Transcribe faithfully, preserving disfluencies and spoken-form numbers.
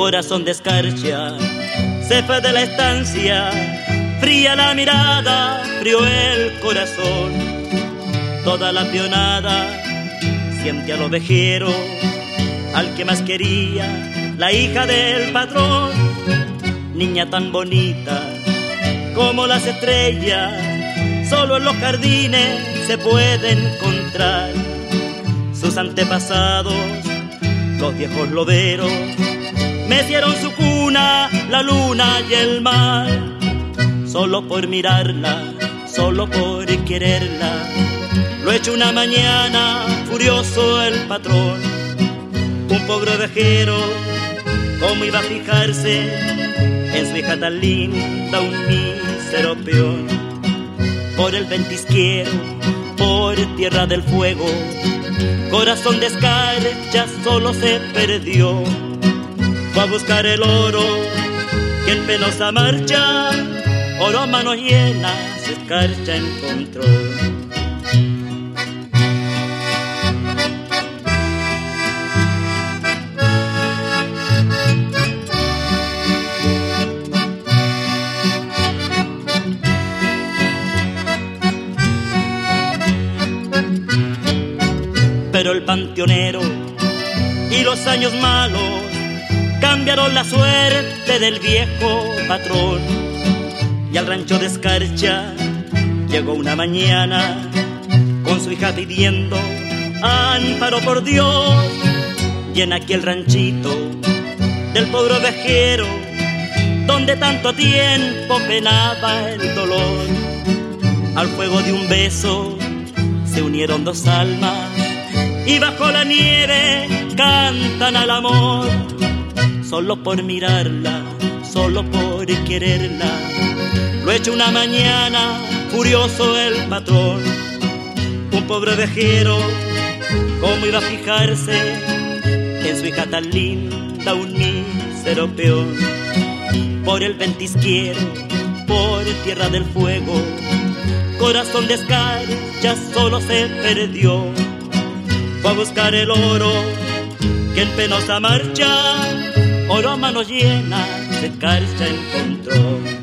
corazón de escarcha, se fue de la estancia, fría la mirada, frío el corazón. Toda la peonada siente al ovejero, al que más quería, la hija del patrón. Niña tan bonita como las estrellas, solo en los jardines se puede encontrar. Sus antepasados, los viejos loberos, mecieron su cuna, la luna y el mar. Solo por mirarla, solo por quererla, lo echó una mañana furioso el patrón. Un pobre ovejero, ¿cómo iba a fijarse en su hija tan linda, un mísero peón? Por el ventisquero, por tierra del fuego, corazón de escarcha solo se perdió. Fue a buscar el oro que en penosa marcha, oro a manos llenas, escarcha encontró. Pero el panteonero y los años malos cambiaron la suerte del viejo patrón. Y al rancho de escarcha llegó una mañana con su hija pidiendo amparo por Dios. Y en aquel ranchito del pobre ovejero, donde tanto tiempo penaba el dolor, al fuego de un beso se unieron dos almas y bajo la nieve cantan al amor. Solo por mirarla, solo por quererla, lo echó una mañana furioso el patrón. Un pobre ovejero, ¿cómo iba a fijarse en su hija tan linda, un mísero peón? Por el ventisquero, por tierra del fuego, corazón de escarcha solo se perdió. Fue a buscar el oro que en penosa marcha, oro a manos llenas, escarcha encontró.